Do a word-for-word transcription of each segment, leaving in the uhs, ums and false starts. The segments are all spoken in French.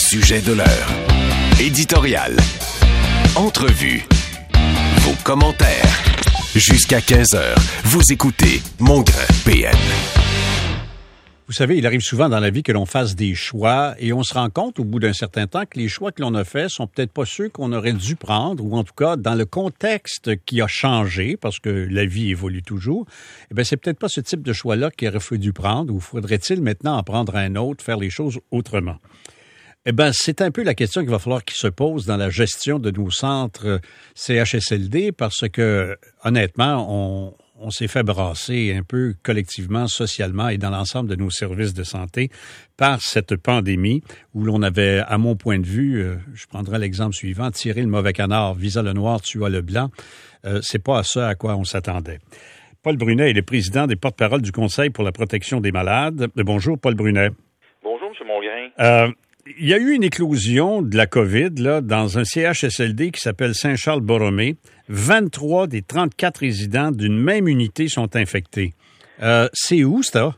sujets de l'heure. Éditorial. Entrevue. Vos commentaires. Jusqu'à quinze heures, vous écoutez Mongrain P M. Vous savez, il arrive souvent dans la vie que l'on fasse des choix et on se rend compte au bout d'un certain temps que les choix que l'on a faits sont peut-être pas ceux qu'on aurait dû prendre, ou en tout cas dans le contexte qui a changé, parce que la vie évolue toujours, eh bien c'est peut-être pas ce type de choix-là qu'il aurait fallu prendre, ou faudrait-il maintenant en prendre un autre, faire les choses autrement? Eh bien, c'est un peu la question qu'il va falloir qu'il se pose dans la gestion de nos centres C H S L D, parce que, honnêtement, on... on s'est fait brasser un peu collectivement, socialement et dans l'ensemble de nos services de santé par cette pandémie où l'on avait, à mon point de vue, euh, je prendrai l'exemple suivant, tiré le mauvais canard, visa le noir, tua le blanc. Euh, c'est pas à ça à quoi on s'attendait. Paul Brunet est le président des porte-parole du Conseil pour la protection des malades. Bonjour, Paul Brunet. Bonjour, M. Mongrain. Euh, Il y a eu une éclosion de la COVID là, dans un C H S L D qui s'appelle Saint-Charles-Borromée. vingt-trois des trente-quatre résidents d'une même unité sont infectés. Euh, c'est où, ça?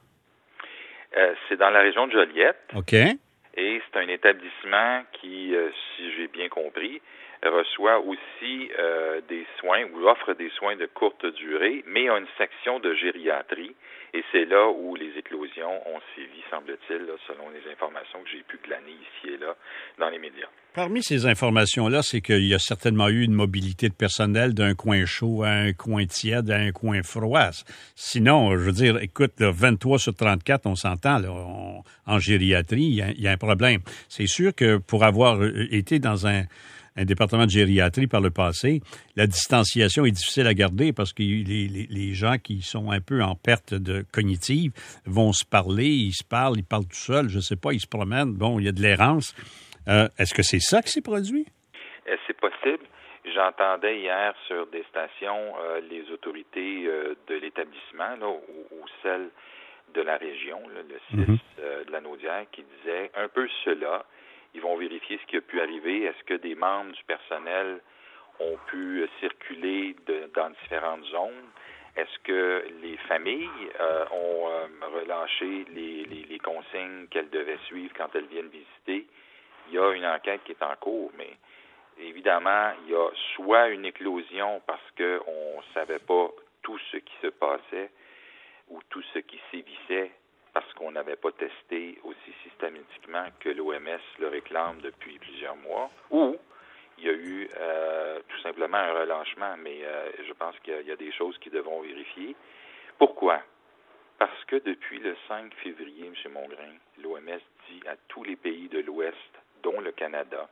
Euh, c'est dans la région de Joliette. OK. Et c'est un établissement qui, euh, si j'ai bien compris, reçoit aussi euh, des soins ou offre des soins de courte durée, mais a une section de gériatrie. Et c'est là où les éclosions ont sévi, semble-t-il, là, selon les informations que j'ai pu glaner ici et là dans les médias. Parmi ces informations-là, c'est qu'il y a certainement eu une mobilité de personnel d'un coin chaud à un coin tiède à un coin froid. Sinon, je veux dire, écoute, là, vingt-trois sur trente-quatre, on s'entend, là, on, en gériatrie, il y, a, il y a un problème. C'est sûr que pour avoir été dans un... un département de gériatrie par le passé, la distanciation est difficile à garder parce que les, les, les gens qui sont un peu en perte de cognitive vont se parler, ils se parlent, ils parlent tout seuls, je ne sais pas, ils se promènent, bon, il y a de l'errance. Euh, est-ce que c'est ça qui s'est produit? C'est possible. J'entendais hier sur des stations euh, les autorités euh, de l'établissement là, ou, ou celles de la région, là, le C I S mm-hmm. euh, de la Naudière, qui disaient un peu cela. Ils vont vérifier ce qui a pu arriver. Est-ce que des membres du personnel ont pu circuler de, dans différentes zones? Est-ce que les familles euh, ont euh, relâché les, les, les consignes qu'elles devaient suivre quand elles viennent visiter? Il y a une enquête qui est en cours, mais évidemment, il y a soit une éclosion parce qu'on ne savait pas tout ce qui se passait ou tout ce qui sévissait parce qu'on n'avait pas testé aussi systématiquement que l'O M S le réclame depuis plusieurs mois, ou il y a eu euh, tout simplement un relâchement, mais euh, je pense qu'il y a, il y a des choses qui devront vérifier. Pourquoi? Parce que depuis le cinq février, M. Mongrain, l'O M S dit à tous les pays de l'Ouest, dont le Canada,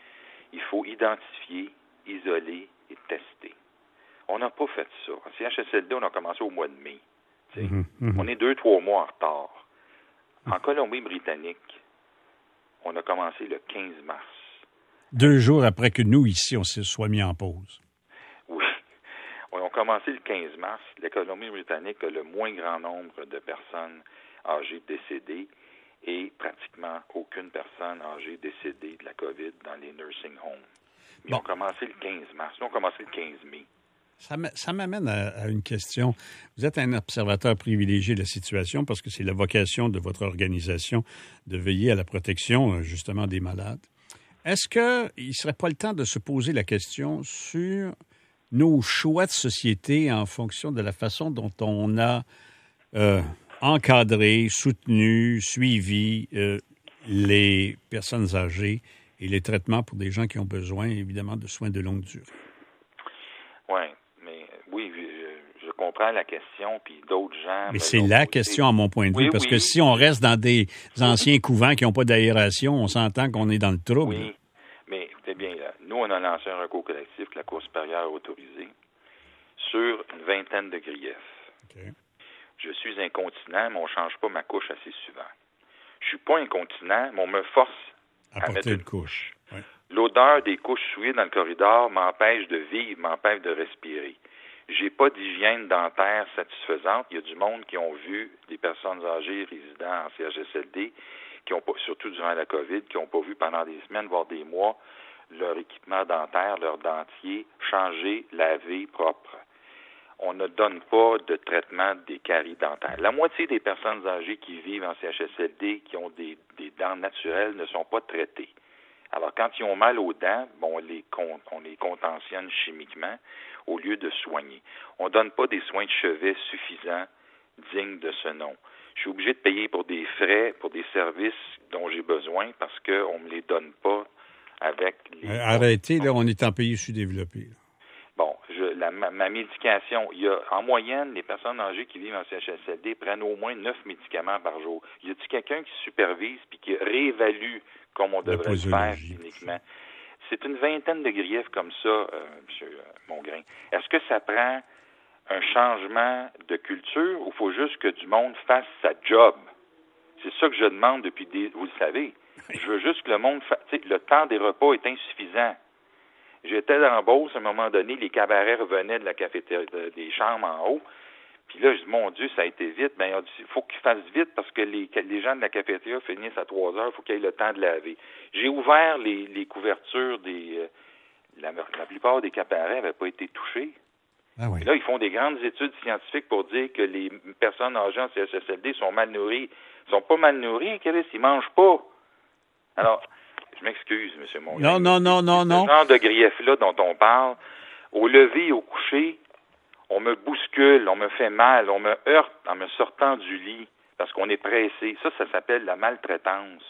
il faut identifier, isoler et tester. On n'a pas fait ça. En C H S L D, on a commencé au mois de mai. Mmh, mmh. On est deux, trois mois en retard. En Colombie-Britannique, on a commencé le quinze mars. Deux jours après que nous, ici, on se soit mis en pause. Oui. On a commencé le quinze mars. La Colombie-Britannique a le moins grand nombre de personnes âgées décédées et pratiquement aucune personne âgée décédée de la COVID dans les nursing homes. Ils bon. ont commencé le quinze mars. Nous, on a commencé le quinze mai. Ça, ça m'amène à, à une question. Vous êtes un observateur privilégié de la situation parce que c'est la vocation de votre organisation de veiller à la protection, justement, des malades. Est-ce qu'il ne serait pas le temps de se poser la question sur nos choix de société en fonction de la façon dont on a euh, encadré, soutenu, suivi euh, les personnes âgées et les traitements pour des gens qui ont besoin, évidemment, de soins de longue durée? Oui. Oui, je, je comprends la question, puis d'autres gens... Mais c'est la question, à mon point de vue, oui, parce oui. que si on reste dans des anciens couvents qui n'ont pas d'aération, on s'entend qu'on est dans le trouble. Oui, mais écoutez bien, là, nous, on a lancé un recours collectif que la Cour supérieure a autorisé sur une vingtaine de griefs. Okay. Je suis incontinent, mais on ne change pas ma couche assez souvent. Je suis pas incontinent, mais on me force à, à mettre une couche. Oui. L'odeur des couches souillées dans le corridor m'empêche de vivre, m'empêche de respirer. J'ai pas d'hygiène dentaire satisfaisante. Il y a du monde qui ont vu des personnes âgées résidant en C H S L D, qui ont pas, surtout durant la COVID, qui n'ont pas vu pendant des semaines, voire des mois, leur équipement dentaire, leur dentier, changé, lavé, propre. on ne donne pas de traitement des caries dentaires. La moitié des personnes âgées qui vivent en C H S L D, qui ont des, des dents naturelles, ne sont pas traitées. Alors, quand ils ont mal aux dents, bon, on les, con, on les contentionne chimiquement au lieu de soigner. On ne donne pas des soins de chevet suffisants, dignes de ce nom. Je suis obligé de payer pour des frais, pour des services dont j'ai besoin parce qu'on ne me les donne pas avec les... Euh, arrêtez, là, on est en pays sous-développé. Là. Bon, je, la, ma, ma médication, il y a, en moyenne, les personnes âgées qui vivent en C H S L D prennent au moins neuf médicaments par jour. Y a-t-il quelqu'un qui supervise puis qui réévalue comme on devrait le faire cliniquement? C'est une vingtaine de griefs comme ça, euh, M. Mongrain. Est-ce que ça prend un changement de culture ou il faut juste que du monde fasse sa job? C'est ça que je demande depuis des... Vous le savez. Je veux juste que le monde fasse... Tu sais, le temps des repas est insuffisant. J'étais dans Beauce, à un moment donné, les cabarets revenaient de la cafétéria, des chambres en haut. Puis là, je dis, mon Dieu, ça a été vite. Ben, il faut qu'ils fassent vite parce que les, que les gens de la cafétéria finissent à trois heures. Il faut qu'ils aient le temps de laver. J'ai ouvert les, les couvertures des... Euh, la, la plupart des cabarets n'avaient pas été touchés. Ah oui. Là, ils font des grandes études scientifiques pour dire que les personnes âgées en C H S L D sont mal nourries. Ils sont pas mal nourris, Chris, ils mangent pas. Alors... Je m'excuse, M. Mongrain. Non, non, non, non, non. Ce genre de grief-là dont on parle, au lever et au coucher, on me bouscule, on me fait mal, on me heurte en me sortant du lit parce qu'on est pressé. Ça, ça s'appelle la maltraitance.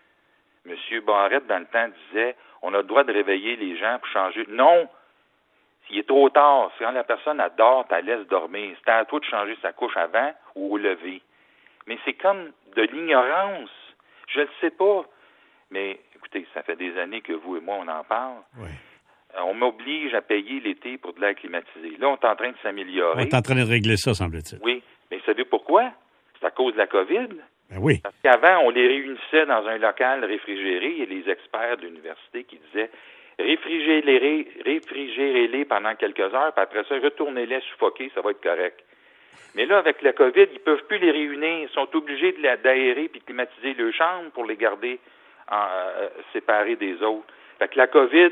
M. Barrette, dans le temps, disait, on a le droit de réveiller les gens pour changer. Non! Il est trop tard. C'est quand la personne adore, tu la laisses dormir. C'est à toi de changer sa couche avant ou au lever. Mais c'est comme de l'ignorance. Je ne le sais pas. Mais écoutez, ça fait des années que vous et moi, on en parle. Oui. Euh, on m'oblige à payer l'été pour de l'air climatisé. Là, on est en train de s'améliorer. On est en train de régler ça, semble-t-il. Oui, mais vous savez pourquoi? C'est à cause de la COVID. Ben oui. Parce qu'avant, on les réunissait dans un local réfrigéré. Il y a les experts de l'université qui disaient réfrigérez-les, réfrigérez-les pendant quelques heures, puis après ça, retournez-les suffoquer, ça va être correct. Mais là, avec la COVID, ils ne peuvent plus les réunir. Ils sont obligés de la, d'aérer puis de climatiser leur chambre pour les garder En, euh, séparés des autres. Fait que la COVID,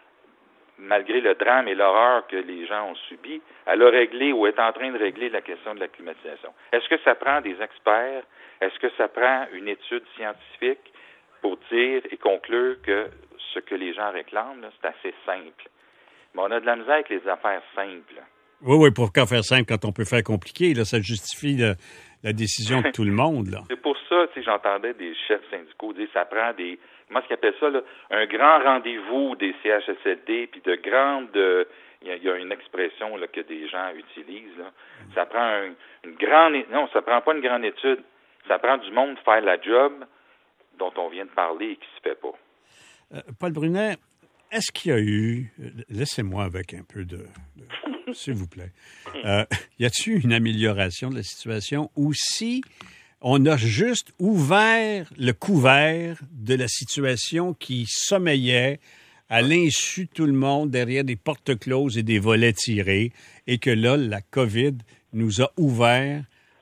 malgré le drame et l'horreur que les gens ont subi, elle a réglé ou est en train de régler la question de la climatisation. Est-ce que ça prend des experts? Est-ce que ça prend une étude scientifique pour dire et conclure que ce que les gens réclament, là, c'est assez simple? Mais on a de la misère avec les affaires simples. Oui, oui, pourquoi faire simple quand on peut faire compliqué? Là, ça justifie le, la décision de tout le monde. Là. C'est pour ça, tu sais, j'entendais des chefs syndicaux dire ça prend des... Comment est-ce qu'ils appellent ça, là? Un grand rendez-vous des C H S L D, puis de grandes... Euh, il, y a, il y a une expression là, que des gens utilisent. Là. Ça prend un, une grande... Non, ça prend pas une grande étude. Ça prend du monde faire la job dont on vient de parler et qui se fait pas. Euh, Paul Brunet, est-ce qu'il y a eu... Laissez-moi avec un peu de... de s'il vous plaît. Euh, y a-t-il une amélioration de la situation ou si on a juste ouvert le couvert de la situation qui sommeillait à l'insu de tout le monde derrière des portes closes et des volets tirés et que là, la COVID nous a ouvert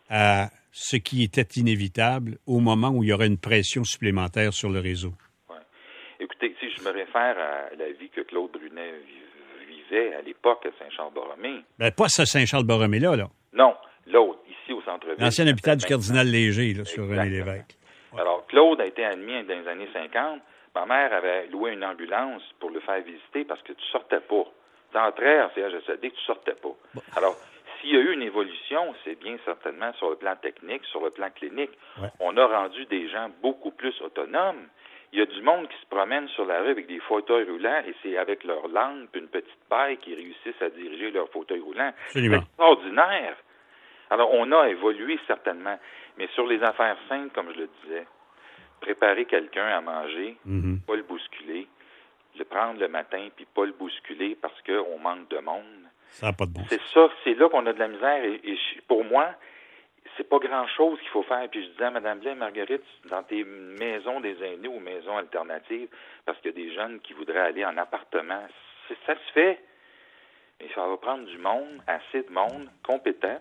à ce qui était inévitable au moment où il y aurait une pression supplémentaire sur le réseau? Ouais. Écoutez, si je me réfère à la vie que Claude Brunet vivait à l'époque à Saint-Charles-Borromée. Ben, pas ce Saint-Charles-Borromée-là, là. Non, l'autre, ici au centre-ville. L'ancien hôpital du cardinal Léger, là, sur René Lévesque. Ouais. Alors, Claude a été admis dans les années cinquante. Ma mère avait loué une ambulance pour le faire visiter parce que tu sortais pas. Tu entrais en C H S L D, tu sortais pas. Bon. Alors, s'il y a eu une évolution, c'est bien certainement sur le plan technique, sur le plan clinique. Ouais. On a rendu des gens beaucoup plus autonomes. Il y a du monde qui se promène sur la rue avec des fauteuils roulants et c'est avec leur langue et une petite paille qu'ils réussissent à diriger leur fauteuil roulant. Absolument. C'est extraordinaire. Alors, on a évolué certainement. Mais sur les affaires simples, comme je le disais, préparer quelqu'un à manger, mm-hmm. pas le bousculer, le prendre le matin puis pas le bousculer parce qu'on manque de monde. Ça n'a pas de bon. C'est ça, c'est là qu'on a de la misère. Et, et pour moi, c'est pas grand-chose qu'il faut faire. Puis je disais à Mme Blais, Marguerite, dans tes maisons des aînés ou maisons alternatives, parce qu'il y a des jeunes qui voudraient aller en appartement, c'est, ça se fait. Mais ça va prendre du monde, assez de monde, compétent,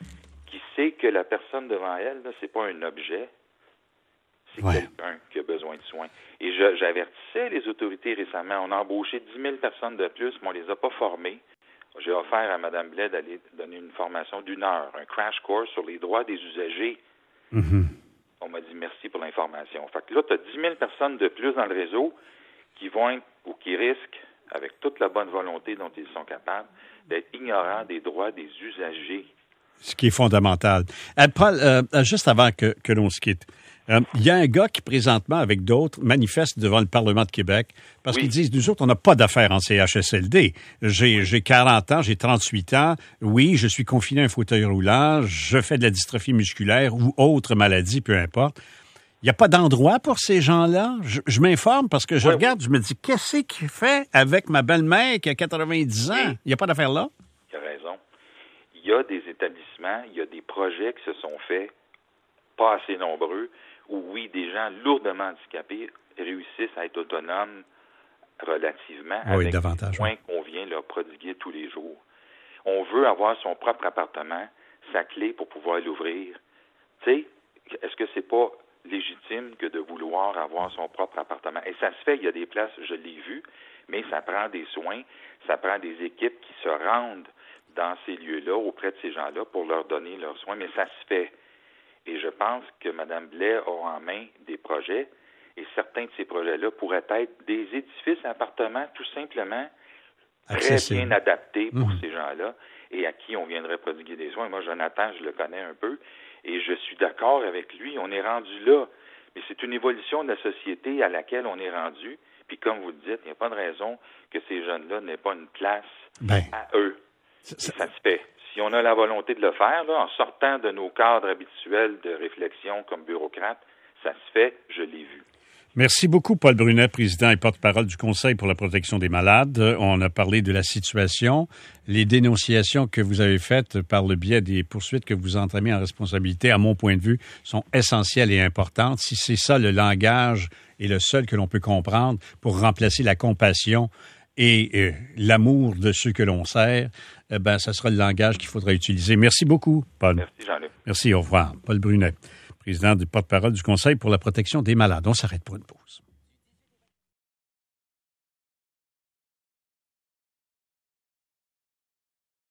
qui sait que la personne devant elle, là, c'est pas un objet, c'est ouais. quelqu'un qui a besoin de soins. Et je, j'avertissais les autorités récemment, on a embauché dix mille personnes de plus, mais on les a pas formées. J'ai offert à Mme Blais d'aller donner une formation d'une heure, un crash course sur les droits des usagers. Mm-hmm. On m'a dit merci pour l'information. Fait que là, tu as dix mille personnes de plus dans le réseau qui vont être, ou qui risquent, avec toute la bonne volonté dont ils sont capables, d'être ignorants des droits des usagers. Ce qui est fondamental. Euh, Paul, euh, juste avant que, que l'on se quitte, il euh, y a un gars qui, présentement, avec d'autres, manifeste devant le Parlement de Québec parce oui. qu'ils disent, nous autres, on n'a pas d'affaires en C H S L D. J'ai, j'ai quarante ans, j'ai trente-huit ans. Oui, je suis confiné à un fauteuil roulant, je fais de la dystrophie musculaire ou autre maladie, peu importe. Il n'y a pas d'endroit pour ces gens-là. Je, je m'informe parce que je oui, regarde, oui. je me dis, qu'est-ce qu'il fait avec ma belle-mère qui a quatre-vingt-dix ans? Il n'y a pas d'affaires là? Il a raison. Il y a des établissements, il y a des projets qui se sont faits, pas assez nombreux, où oui, des gens lourdement handicapés réussissent à être autonomes relativement oui, avec davantage, les soins oui. qu'on vient leur prodiguer tous les jours. On veut avoir son propre appartement, sa clé pour pouvoir l'ouvrir. Tu sais, est-ce que c'est pas légitime que de vouloir avoir son propre appartement? Et ça se fait, il y a des places, je l'ai vu, mais ça prend des soins, ça prend des équipes qui se rendent dans ces lieux-là, auprès de ces gens-là, pour leur donner leurs soins, mais ça se fait. Et je pense que Mme Blais a en main des projets, et certains de ces projets-là pourraient être des édifices à appartements, tout simplement, très bien adaptés pour mmh. ces gens-là, et à qui on viendrait prodiguer des soins. Moi, Jonathan, je le connais un peu, et je suis d'accord avec lui, on est rendu là. Mais c'est une évolution de la société à laquelle on est rendu, puis comme vous le dites, il n'y a pas de raison que ces jeunes-là n'aient pas une place ben, à eux. Ça, ça se fait. Si on a la volonté de le faire, là, en sortant de nos cadres habituels de réflexion comme bureaucrate, ça se fait, je l'ai vu. Merci beaucoup, Paul Brunet, président et porte-parole du Conseil pour la protection des malades. On a parlé de la situation, les dénonciations que vous avez faites par le biais des poursuites que vous entamez en responsabilité, à mon point de vue, sont essentielles et importantes. Si c'est ça le langage et le seul que l'on peut comprendre pour remplacer la compassion et euh, l'amour de ceux que l'on sert, eh ben, ça sera le langage qu'il faudra utiliser. Merci beaucoup, Paul. Merci, Jean-Luc. Merci, au revoir. Paul Brunet, président du porte-parole du Conseil pour la protection des malades. On s'arrête pour une pause.